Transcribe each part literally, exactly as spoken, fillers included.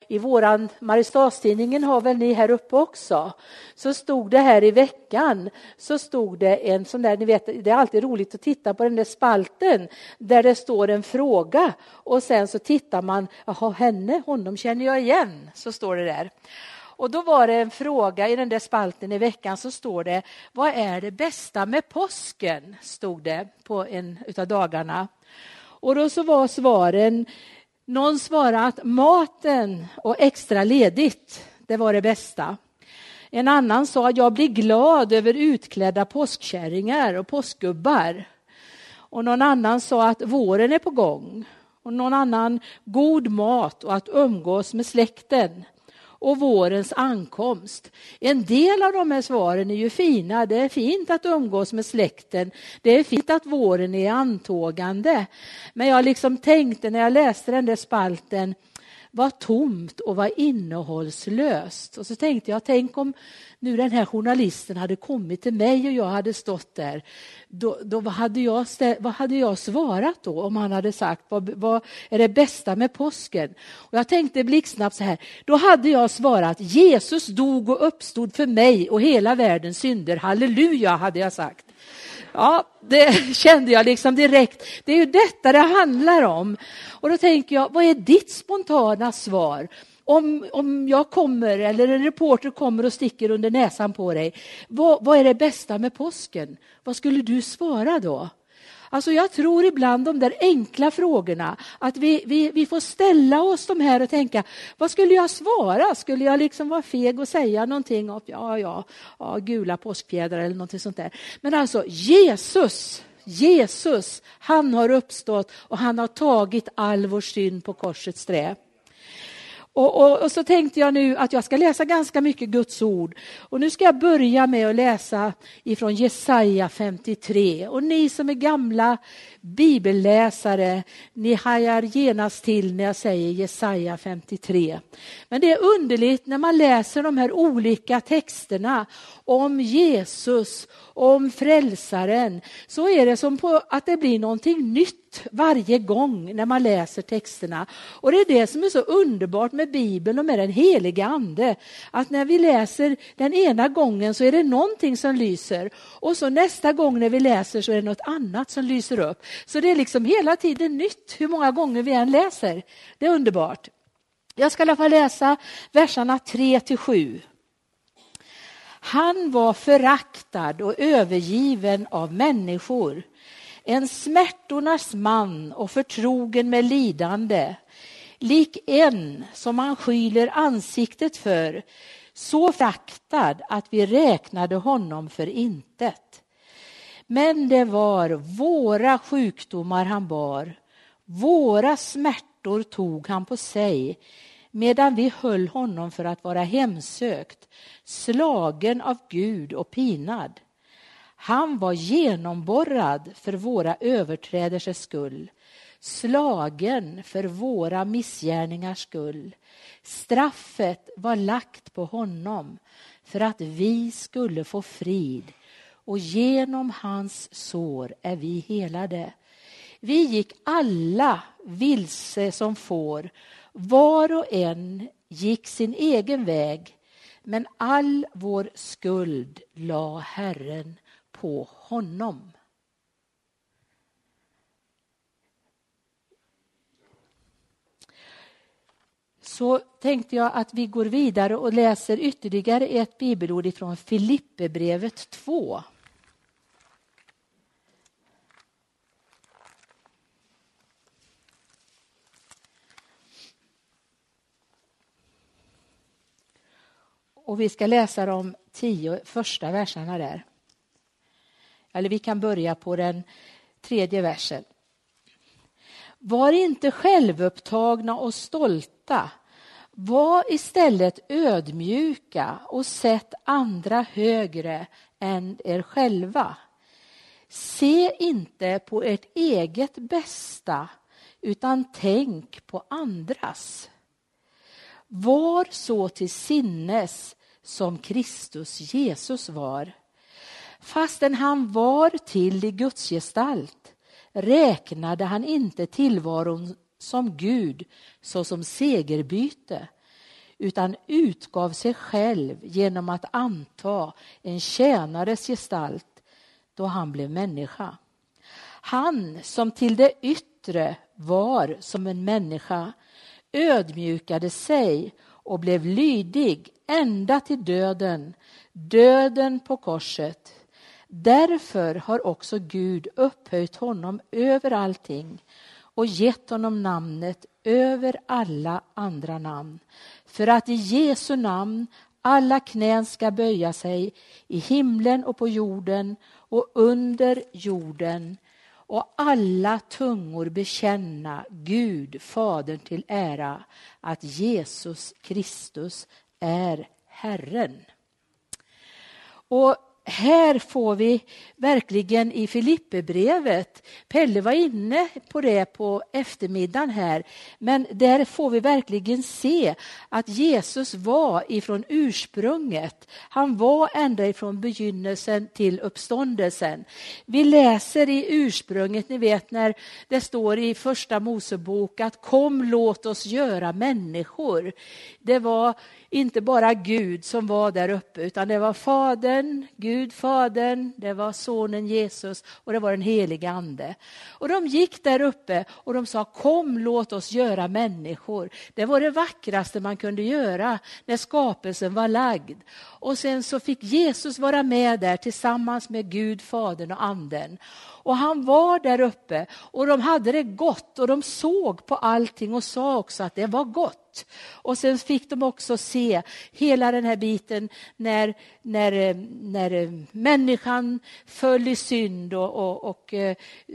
i våran Mariestadstidningen har väl ni här uppe också. Så stod det här i veckan. Så stod det en sån där, ni vet, det är alltid roligt att titta på den där spalten. Där det står en fråga. Och sen så tittar man, jaha henne, honom känner jag igen. Så står det där. Och då var det en fråga i den där spalten i veckan, så står det, vad är det bästa med påsken? Stod det på en utav dagarna. Och då så var svaren, någon svarade att maten och extra ledigt, det var det bästa. En annan sa att jag blir glad över utklädda påskkärringar och påskgubbar. Och någon annan sa att våren är på gång. Och någon annan god mat och att umgås med släkten. Och vårens ankomst. En del av de här svaren är ju fina. Det är fint att umgås med släkten. Det är fint att våren är antågande. Men jag liksom tänkte när jag läste den där spalten, vad tomt och vad innehållslöst. Och så tänkte jag, tänk om nu den här journalisten hade kommit till mig och jag hade stått där. Då, då vad, hade jag stä- vad hade jag svarat då om han hade sagt, vad, vad är det bästa med påsken? Och jag tänkte blixtsnabbt så här, då hade jag svarat, Jesus dog och uppstod för mig och hela världens synder. Halleluja, hade jag sagt. Ja, det kände jag liksom direkt. Det är ju detta det handlar om. Och då tänker jag, vad är ditt spontana svar? Om, om jag kommer eller en reporter kommer och sticker under näsan på dig. Vad, vad är det bästa med påsken? Vad skulle du svara då? Alltså jag tror ibland de där enkla frågorna, att vi, vi, vi får ställa oss de här och tänka, vad skulle jag svara? Skulle jag liksom vara feg och säga någonting om ja, ja, ja, gula påskfjädrar eller någonting sånt där. Men alltså Jesus, Jesus, han har uppstått och han har tagit all vår synd på korsets trä. Och, och, och så tänkte jag nu att jag ska läsa ganska mycket Guds ord. Och nu ska jag börja med att läsa ifrån Jesaja femtiotre. Och ni som är gamla bibelläsare, ni hajar genast till när jag säger Jesaja femtiotre. Men det är underligt när man läser de här olika texterna om Jesus, om frälsaren, så är det som på att det blir någonting nytt varje gång när man läser texterna. Och det är det som är så underbart med Bibeln och med den heliga ande. Att när vi läser den ena gången så är det någonting som lyser. Och så nästa gång när vi läser så är det något annat som lyser upp. Så det är liksom hela tiden nytt hur många gånger vi än läser. Det är underbart. Jag ska i alla fall läsa verserna tre till sju. Han var föraktad och övergiven av människor. En smärtornas man och förtrogen med lidande. Lik en som man skyler ansiktet för. Så föraktad att vi räknade honom för intet. Men det var våra sjukdomar han bar. Våra smärtor tog han på sig. Medan vi höll honom för att vara hemsökt, slagen av Gud och pinad. Han var genomborrad för våra överträdelsers skull, slagen för våra missgärningars skull. Straffet var lagt på honom för att vi skulle få frid, och genom hans sår är vi helade. Vi gick alla vilse som får, var och en gick sin egen väg, men all vår skuld la Herren på honom. Så tänkte jag att vi går vidare och läser ytterligare ett bibelord ifrån Filipperbrevet två. Och vi ska läsa de tio första verserna där. Eller vi kan börja på den tredje versen. Var inte självupptagna och stolta. Var istället ödmjuka och sätt andra högre än er själva. Se inte på ert eget bästa, utan tänk på andras. Var så till sinnes som Kristus Jesus var. Fastän han var till i Guds gestalt räknade han inte tillvaron som Gud såsom segerbyte, utan utgav sig själv genom att anta en tjänares gestalt då han blev människa. Han som till det yttre var som en människa ödmjukade sig och blev lydig ända till döden, döden på korset. Därför har också Gud upphöjt honom över allting och gett honom namnet över alla andra namn, för att i Jesu namn alla knän ska böja sig i himlen och på jorden och under jorden, och alla tungor bekänna Gud, Fadern till ära, att Jesus Kristus är Herren. Och här får vi verkligen i Filipperbrevet, Pelle var inne på det på eftermiddagen här, men där får vi verkligen se att Jesus var ifrån ursprunget. Han var ända ifrån begynnelsen till uppståndelsen. Vi läser i ursprunget, ni vet när det står i första Mosebok att kom låt oss göra människor. Det var inte bara Gud som var där uppe, utan det var Fadern, Gud Fadern, det var sonen Jesus och det var den heliga ande. Och de gick där uppe och de sa kom låt oss göra människor. Det var det vackraste man kunde göra när skapelsen var lagd. Och sen så fick Jesus vara med där tillsammans med Gud Fadern och anden. Och han var där uppe och de hade det gott och de såg på allting och sa också att det var gott. Och sen fick de också se hela den här biten när, när, när människan föll i synd och, och, och eh,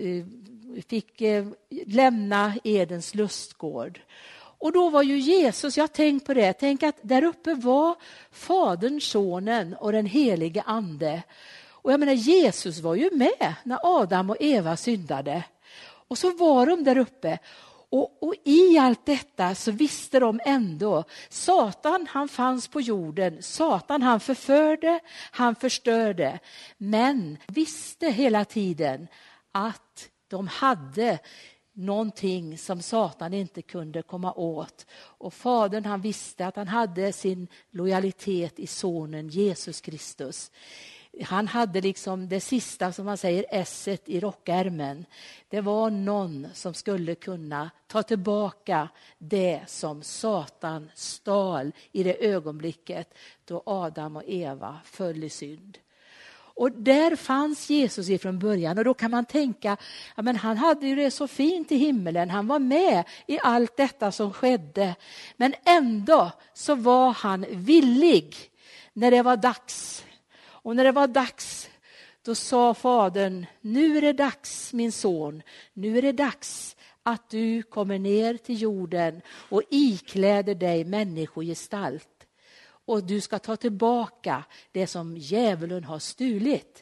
fick eh, lämna Edens lustgård. Och då var ju Jesus, jag har tänkt på det, tänk att där uppe var Fadern, Sonen och den helige ande. Och jag menar, Jesus var ju med när Adam och Eva syndade. Och så var de där uppe. Och, och i allt detta så visste de ändå, Satan han fanns på jorden. Satan han förförde, han förstörde. Men visste hela tiden att de hade någonting som Satan inte kunde komma åt. Och Fadern han visste att han hade sin lojalitet i sonen Jesus Kristus. Han hade liksom det sista som man säger esset i rockärmen. Det var någon som skulle kunna ta tillbaka det som Satan stal i det ögonblicket då Adam och Eva föll i synd. Och där fanns Jesus ifrån början och då kan man tänka, ja men han hade ju det så fint i himmelen, han var med i allt detta som skedde. Men ändå så var han villig när det var dags. Och när det var dags, då sa Fadern, nu är det dags min son, nu är det dags att du kommer ner till jorden och ikläder dig människogestalt. Och du ska ta tillbaka det som djävulen har stulit.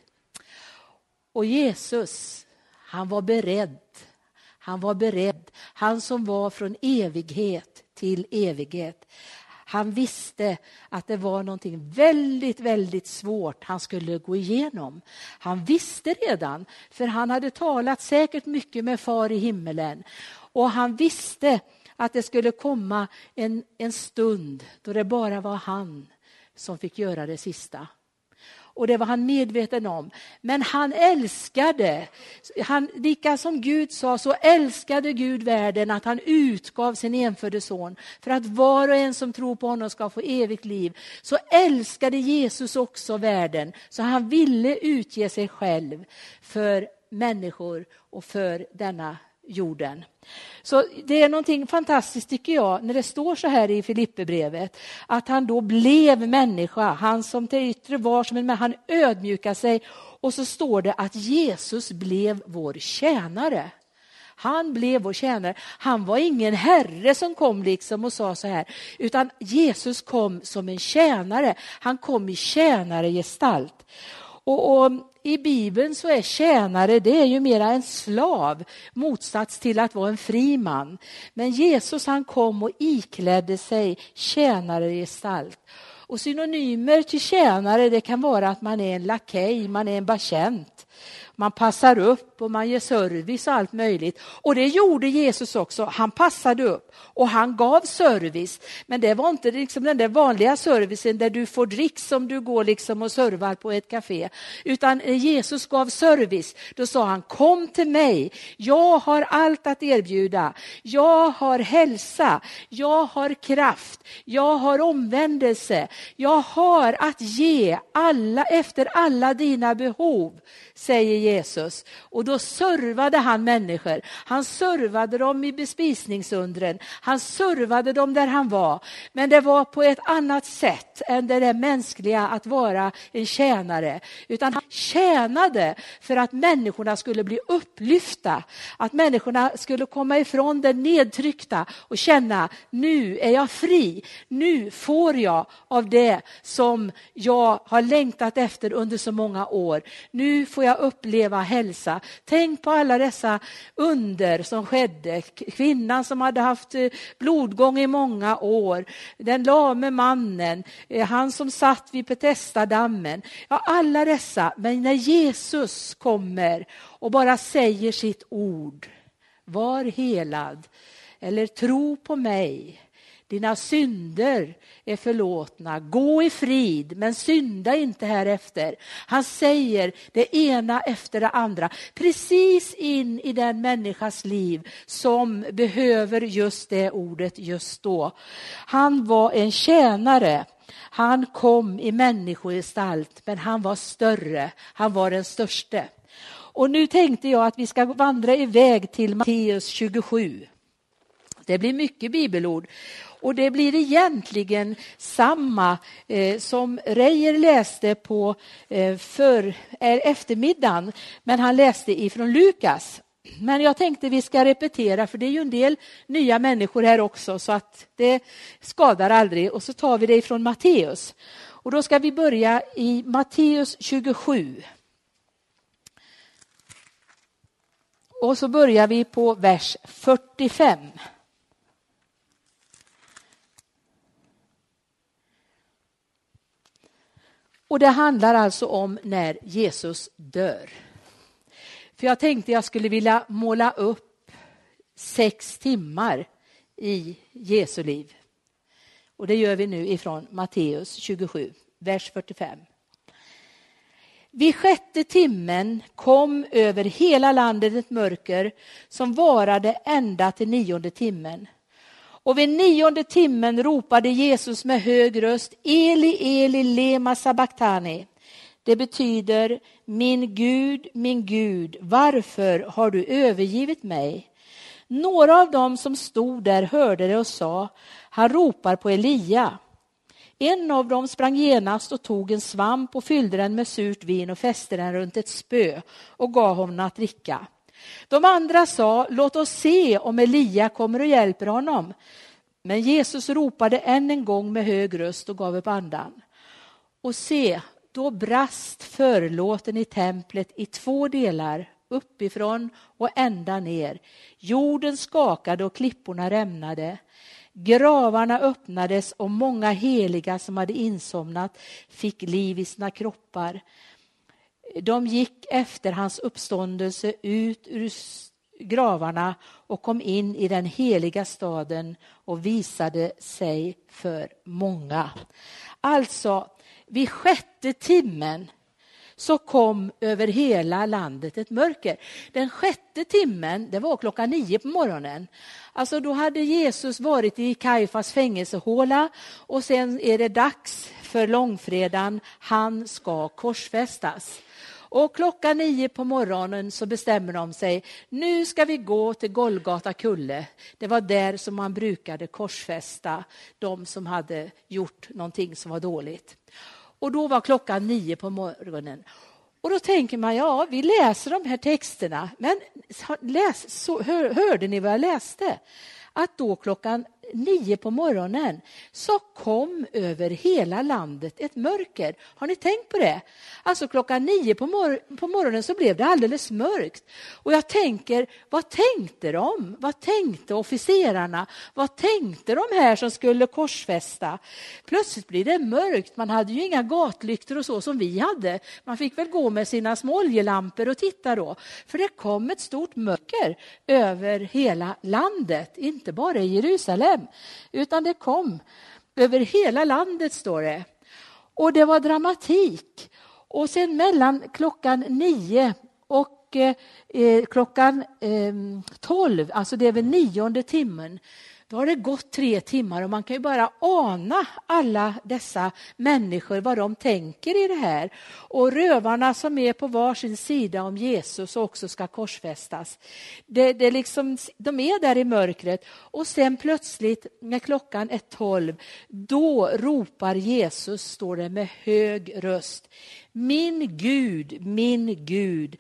Och Jesus, han var beredd. Han var beredd. Han som var från evighet till evighet. Han visste att det var någonting väldigt, väldigt svårt han skulle gå igenom. Han visste redan, för han hade talat säkert mycket med far i himmelen. Och han visste att det skulle komma en, en stund då det bara var han som fick göra det sista. Och det var han medveten om. Men han älskade, han, lika som Gud sa, så älskade Gud världen att han utgav sin enfödde son. För att var och en som tror på honom ska få evigt liv. Så älskade Jesus också världen. Så han ville utge sig själv för människor och för denna jorden. Så det är någonting fantastiskt tycker jag när det står så här i Filipperbrevet att han då blev människa, han som till yttre var som en människa, han ödmjukade sig och så står det att Jesus blev vår tjänare. Han blev vår tjänare. Han var ingen herre som kom liksom och sa så här, utan Jesus kom som en tjänare. Han kom i tjänargestalt. Och, och i Bibeln så är tjänare, det är ju mera en slav, motsats till att vara en fri man. Men Jesus han kom och iklädde sig tjänargestalt. Och synonymer till tjänare, det kan vara att man är en lakej, man är en betjänt. Man passar upp och man ger service och allt möjligt. Och det gjorde Jesus också. Han passade upp och han gav service. Men det var inte liksom den där vanliga servicen där du får dricks som du går liksom och servar på ett café. Utan Jesus gav service. Då sa han, kom till mig. Jag har allt att erbjuda. Jag har hälsa. Jag har kraft. Jag har omvändelse. Jag har att ge alla efter alla dina behov, säger Jesus. Och då servade han människor. Han servade dem i bespisningsundren. Han servade dem där han var. Men det var på ett annat sätt än det där mänskliga att vara en tjänare. Utan han tjänade för att människorna skulle bli upplyfta. Att människorna skulle komma ifrån det nedtryckta och känna, nu är jag fri. Nu får jag av det som jag har längtat efter under så många år. Nu får jag uppleva hälsa. Tänk på alla dessa under som skedde. Kvinnan som hade haft blodgång i många år. Den lame mannen. Han som satt vid Betesda-dammen. Ja, alla dessa. Men när Jesus kommer och bara säger sitt ord. Var helad. Eller tro på mig. Dina synder är förlåtna. Gå i frid, men synda inte härefter. Han säger det ena efter det andra. Precis in i den människas liv som behöver just det ordet just då. Han var en tjänare. Han kom i människogestalt, men han var större. Han var den störste. Och nu tänkte jag att vi ska vandra iväg till Matteus tjugosju. Det blir mycket bibelord. Och det blir egentligen samma eh, som Reijer läste på eh, för eh, eftermiddagen. Men han läste ifrån Lukas. Men jag tänkte vi ska repetera, för det är ju en del nya människor här också. Så att det skadar aldrig. Och så tar vi det ifrån Matteus. Och då ska vi börja i Matteus tjugosju. Och så börjar vi på vers fyrtiofem. Och det handlar alltså om när Jesus dör. För jag tänkte jag skulle vilja måla upp sex timmar i Jesu liv. Och det gör vi nu ifrån Matteus tjugosju, vers fyrtiofem. Vid sjätte timmen kom över hela landet ett mörker som varade ända till nionde timmen. Och vid nionde timmen ropade Jesus med hög röst, Eli, Eli, lema sabachthani. Det betyder, min Gud, min Gud, varför har du övergivit mig? Några av dem som stod där hörde det och sa, han ropar på Elia. En av dem sprang genast och tog en svamp och fyllde den med surt vin och fäste den runt ett spö och gav honom att dricka. De andra sa, låt oss se om Elia kommer och hjälper honom. Men Jesus ropade än en gång med hög röst och gav upp andan. Och se, då brast förlåten i templet i två delar, uppifrån och ända ner. Jorden skakade och klipporna rämnade. Gravarna öppnades och många heliga som hade insomnat fick liv i sina kroppar. De gick efter hans uppståndelse ut ur gravarna och kom in i den heliga staden och visade sig för många. Alltså, vid sjätte timmen så kom över hela landet ett mörker. Den sjätte timmen, det var klockan nio på morgonen. Alltså då hade Jesus varit i Kajfas fängelsehåla och sen är det dags för långfredagen. Han ska korsfästas. Och klockan nio på morgonen så bestämmer de sig, nu ska vi gå till Golgata kulle. Det var där som man brukade korsfästa de som hade gjort någonting som var dåligt. Och då var klockan nio på morgonen. Och då tänker man, ja, vi läser de här texterna. Men läs, så, hör, hörde ni vad jag läste? Att då klockan nio på morgonen så kom över hela landet ett mörker. Har ni tänkt på det? Alltså klockan nio på, mor- på morgonen så blev det alldeles mörkt. Och jag tänker, vad tänkte de? Vad tänkte officerarna? Vad tänkte de här som skulle korsfästa? Plötsligt blir det mörkt. Man hade ju inga gatlyktor och så som vi hade. Man fick väl gå med sina små oljelampor och titta då. För det kom ett stort mörker över hela landet. Inte bara i Jerusalem, utan det kom över hela landet, står det. Och det var dramatik. Och sen mellan klockan nio och eh, klockan eh, tolv, alltså det är väl nionde timmen, då har det gått tre timmar och man kan ju bara ana alla dessa människor, vad de tänker i det här. Och rövarna som är på varsin sida om Jesus också ska korsfästas. Det, det liksom, de är där i mörkret och sen plötsligt när klockan är tolv, då ropar Jesus, står det med hög röst: min Gud, min Gud,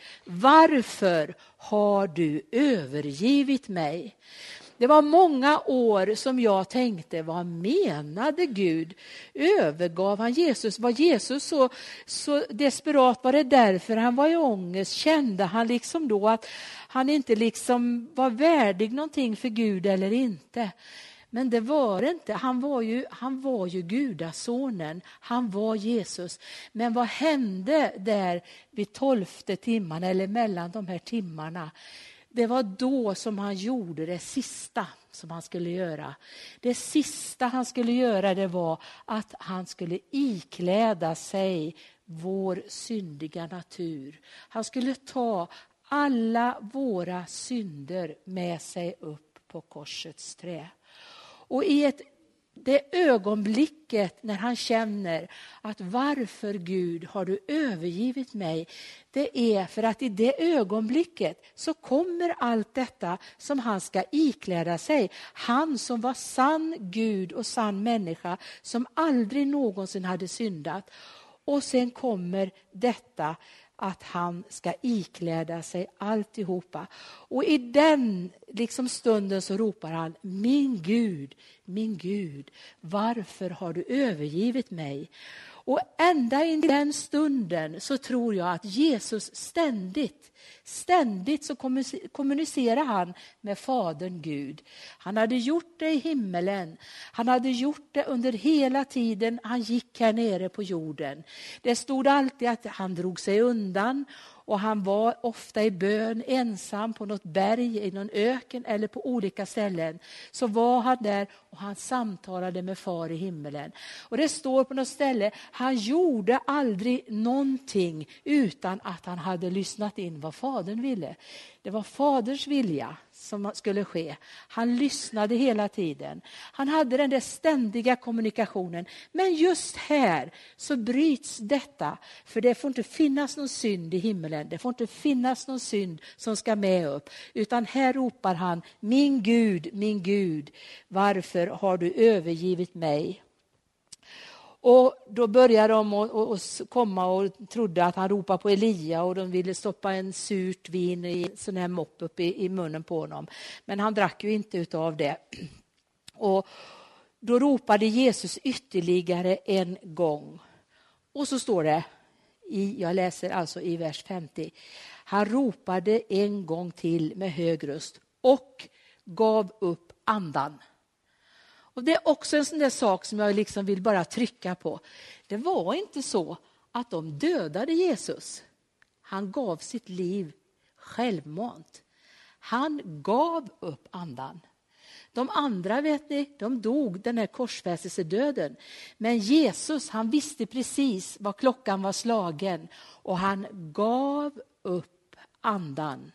varför har du övergivit mig? Det var många år som jag tänkte, vad menade Gud? Övergav han Jesus? Var Jesus så, så desperat? Var det därför han var i ångest? Kände han liksom då att han inte liksom var värdig någonting för Gud eller inte? Men det var det inte. Han var ju, han var ju gudasonen. Han var Jesus. Men vad hände där vid tolfte timman eller mellan de här timmarna? Det var då som han gjorde det sista som han skulle göra. Det sista han skulle göra, det var att han skulle ikläda sig vår syndiga natur. Han skulle ta alla våra synder med sig upp på korsets trä. Och i ett det ögonblicket när han känner att varför Gud har du övergivit mig, det är för att i det ögonblicket så kommer allt detta som han ska ikläda sig. Han som var sann Gud och sann människa, som aldrig någonsin hade syndat. Och sen kommer detta att han ska ikläda sig alltihopa. Och i den liksom stunden så ropar han: min Gud, min Gud, varför har du övergivit mig? Och ända in i den stunden så tror jag att Jesus ständigt, ständigt så kommunicerar han med Fadern Gud. Han hade gjort det i himmelen. Han hade gjort det under hela tiden han gick här nere på jorden. Det stod alltid att han drog sig undan. Och han var ofta i bön ensam på något berg, i någon öken eller på olika ställen. Så var han där och han samtalade med far i himmelen. Och det står på något ställe, han gjorde aldrig någonting utan att han hade lyssnat in vad fadern ville. Det var faderns vilja som skulle ske. Han lyssnade hela tiden. Han hade den där ständiga kommunikationen. Men just här så bryts detta. För det får inte finnas någon synd i himmelen. Det får inte finnas någon synd som ska med upp. Utan här ropar han: min Gud, min Gud, varför har du övergivit mig? Och då började de att komma och trodde att han ropade på Elia, och de ville stoppa en surt vin i sån här mopp upp i, i munnen på honom. Men han drack ju inte utav det. Och då ropade Jesus ytterligare en gång. Och så står det, i, jag läser alltså i vers femtio. Han ropade en gång till med hög röst och gav upp andan. Och det är också en sån där sak som jag liksom vill bara trycka på. Det var inte så att de dödade Jesus. Han gav sitt liv självmant. Han gav upp andan. De andra, vet ni, de dog den här korsfästelsedöden. Men Jesus, han visste precis vad klockan var slagen. Och han gav upp andan.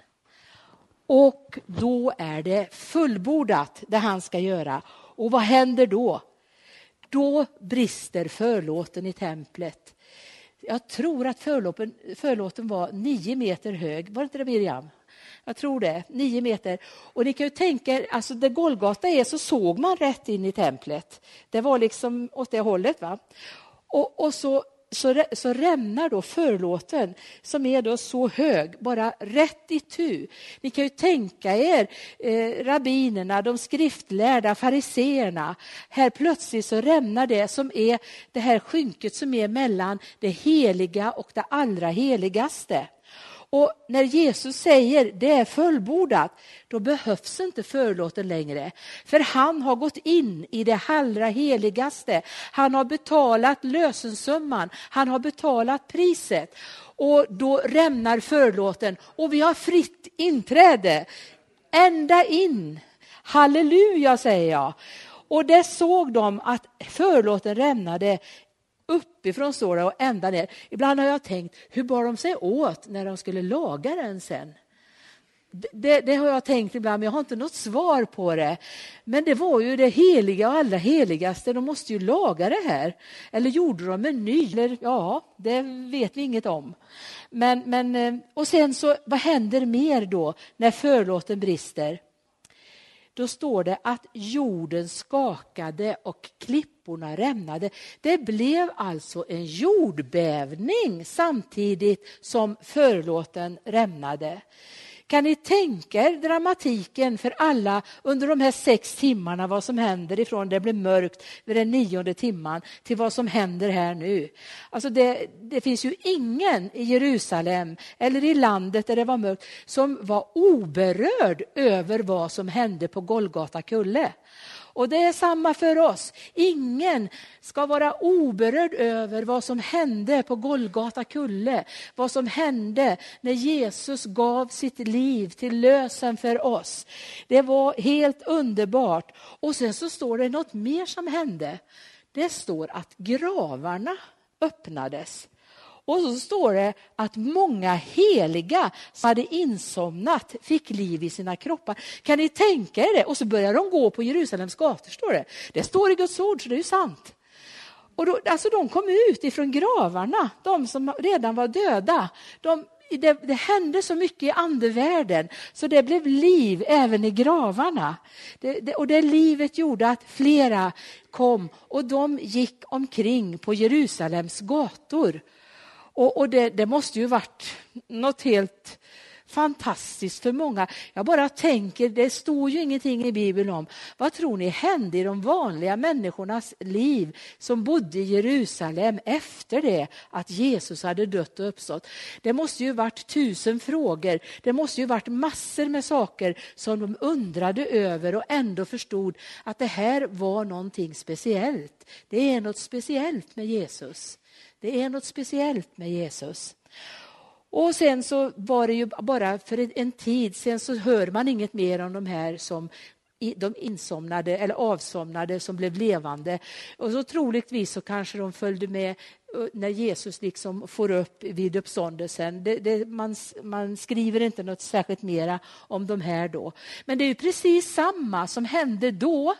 Och då är det fullbordat det han ska göra. Och vad händer då? Då brister förlåten i templet. Jag tror att förlåten, förlåten var nio meter hög. Var det inte det, Miriam? Jag tror det, nio meter. Och ni kan ju tänka, alltså där Golgata är så såg man rätt in i templet. Det var liksom åt det hållet, va? Och, och så så, så rämnar då förlåten som är då så hög, bara rätt i tu. Ni kan ju tänka er eh, rabbinerna, de skriftlärda, fariseerna. Här plötsligt så rämnar det som är det här skynket som är mellan det heliga och det allra heligaste. Och när Jesus säger det är fullbordat, då behövs inte förlåten längre. För han har gått in i det allra heligaste. Han har betalat lösensumman. Han har betalat priset. Och då rämnar förlåten. Och vi har fritt inträde. Ända in. Halleluja, säger jag. Och där såg de att förlåten rämnade uppifrån står det och ända ner. Ibland har jag tänkt, hur bar de sig åt när de skulle laga den sen? Det, det har jag tänkt ibland, men jag har inte något svar på det. Men det var ju det heliga och allra heligaste. De måste ju laga det här. Eller gjorde de en ny? Eller, ja, det vet vi inget om. Men, men, och sen så, vad händer mer då när förlåten brister? Då står det att jorden skakade och klipporna rämnade. Det blev alltså en jordbävning samtidigt som förlåten rämnade. Kan ni tänka er dramatiken för alla under de här sex timmarna, vad som händer ifrån det blir mörkt vid den nionde timman till vad som händer här nu. Alltså det, det finns ju ingen i Jerusalem eller i landet där det var mörkt som var oberörd över vad som hände på Golgata kulle. Och det är samma för oss. Ingen ska vara oberörd över vad som hände på Golgata kulle. Vad som hände när Jesus gav sitt liv till lösen för oss. Det var helt underbart. Och sen så står det något mer som hände. Det står att gravarna öppnades. Och så står det att många heliga som hade insomnat fick liv i sina kroppar. Kan ni tänka er det? Och så börjar de gå på Jerusalems gator, står det. Det står i Guds ord, så det är ju sant. Och då, alltså de kom ut ifrån gravarna, de som redan var döda. De, det, det hände så mycket i andevärlden så det blev liv även i gravarna. Det, det, och det livet gjorde att flera kom och de gick omkring på Jerusalems gator. Och, och det, det måste ju varit något helt fantastiskt för många. Jag bara tänker, det står ju ingenting i Bibeln om. Vad tror ni hände i de vanliga människornas liv som bodde i Jerusalem efter det att Jesus hade dött och uppstått? Det måste ju varit tusen frågor. Det måste ju varit massor med saker som de undrade över och ändå förstod att det här var någonting speciellt. Det är något speciellt med Jesus. Det är något speciellt med Jesus. Och sen så var det ju bara för en tid, sen så hör man inget mer om de här som de insomnade eller avsomnade som blev levande. Och så troligtvis så kanske de följde med när Jesus liksom får upp vid uppståndelsen. Det, det, man, man skriver inte något särskilt mera om de här då. Men det är ju precis samma som hände då.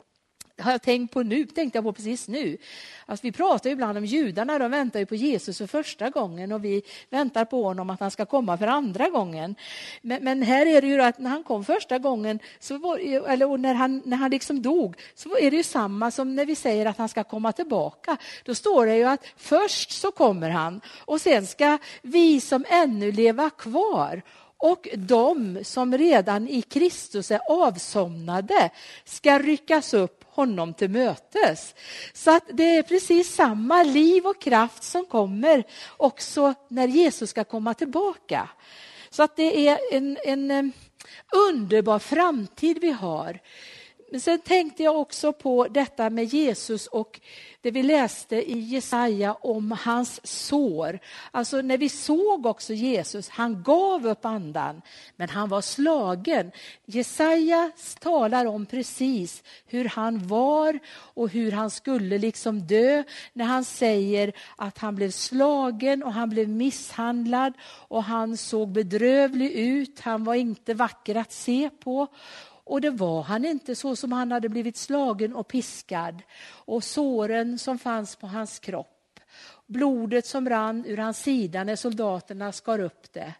Har jag tänkt på nu, tänkte jag på precis nu. Alltså vi pratar ju ibland om judarna, de väntar ju på Jesus för första gången och vi väntar på honom att han ska komma för andra gången. Men, men här är det ju att när han kom första gången, så var, eller när han, när han liksom dog, så är det ju samma som när vi säger att han ska komma tillbaka. Då står det ju att först så kommer han och sen ska vi som ännu leva kvar och de som redan i Kristus är avsomnade ska ryckas upp honom till mötes. Så att det är precis samma liv och kraft som kommer också när Jesus ska komma tillbaka. Så att det är en, en underbar framtid vi har. Men sen tänkte jag också på detta med Jesus och det vi läste i Jesaja om hans sår. Alltså när vi såg också Jesus, han gav upp andan men han var slagen. Jesaja talar om precis hur han var och hur han skulle liksom dö när han säger att han blev slagen och han blev misshandlad och han såg bedrövlig ut, han var inte vacker att se på. Och det var han inte, så som han hade blivit slagen och piskad. Och såren som fanns på hans kropp. Blodet som rann ur hans sida när soldaterna skar upp det.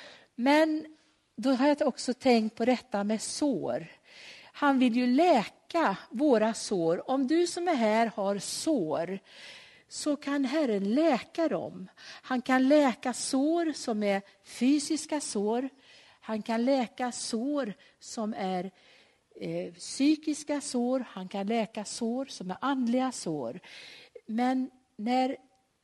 Men då har jag också tänkt på detta med sår. Han vill ju läka våra sår. Om du som är här har sår, så kan Herren läka dem. Han kan läka sår som är fysiska sår. Han kan läka sår som är eh, psykiska sår. Han kan läka sår som är andliga sår. Men när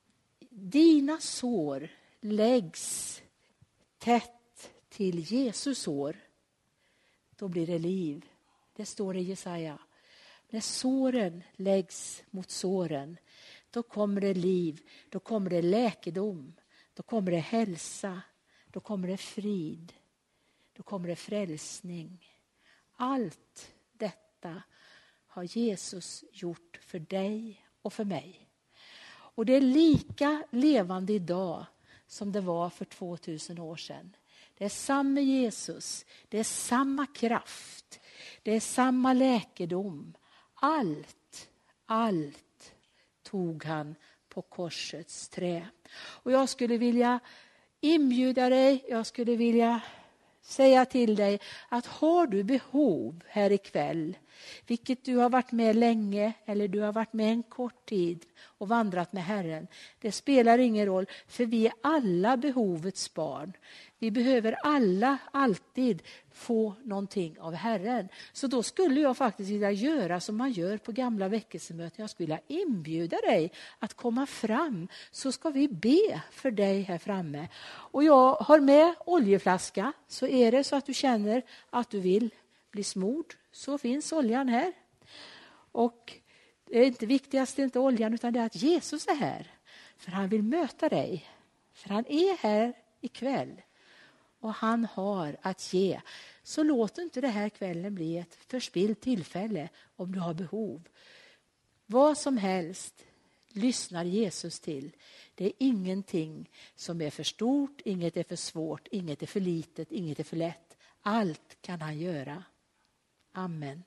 dina sår läggs tätt till Jesus sår, då blir det liv. Det står i Jesaja. När såren läggs mot såren, då kommer det liv, då kommer det läkedom, då kommer det hälsa, då kommer det frid, då kommer det frälsning. Allt detta har Jesus gjort för dig och för mig. Och det är lika levande idag som det var för tvåtusen år sedan. Det är samma Jesus, det är samma kraft, det är samma läkedom. Allt, allt tog han på korsets trä. Och jag skulle vilja inbjuda dig, jag skulle vilja säga till dig att har du behov här ikväll, vilket du har varit med länge eller du har varit med en kort tid och vandrat med Herren, det spelar ingen roll, för vi är alla behovets barn. Vi behöver alla alltid få någonting av Herren. Så då skulle jag faktiskt vilja göra som man gör på gamla väckelsemöten. Jag skulle vilja inbjuda dig att komma fram, så ska vi be för dig här framme. Och jag har med oljeflaska, så är det så att du känner att du vill bli smord, så finns oljan här. Och det är inte viktigast inte oljan, utan det är att Jesus är här. För han vill möta dig. För han är här ikväll. Och han har att ge. Så låt inte det här kvällen bli ett förspillt tillfälle om du har behov. Vad som helst lyssnar Jesus till. Det är ingenting som är för stort, inget är för svårt, inget är för litet, inget är för lätt. Allt kan han göra. Amen.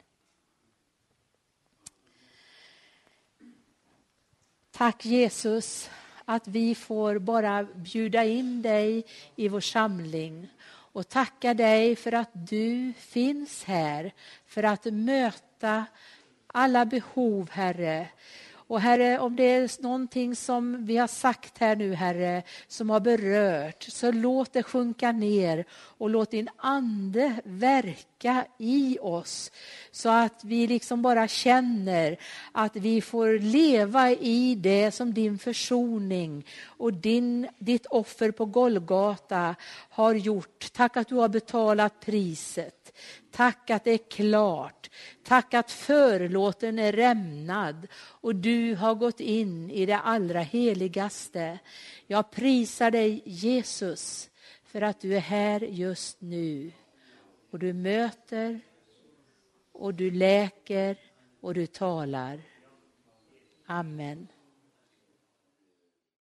Tack Jesus att vi får bara bjuda in dig i vår samling och tacka dig för att du finns här för att möta alla behov, Herre. Och Herre, om det är någonting som vi har sagt här nu, Herre, som har berört, så låt det sjunka ner och låt din ande verka i oss, så att vi liksom bara känner att vi får leva i det som din försoning och din, ditt offer på Golgata har gjort. Tack att du har betalat priset. Tack att det är klart. Tack att förlåten är rämnad och du har gått in i det allra heligaste. Jag prisar dig Jesus för att du är här just nu. Och du möter och du läker och du talar. Amen.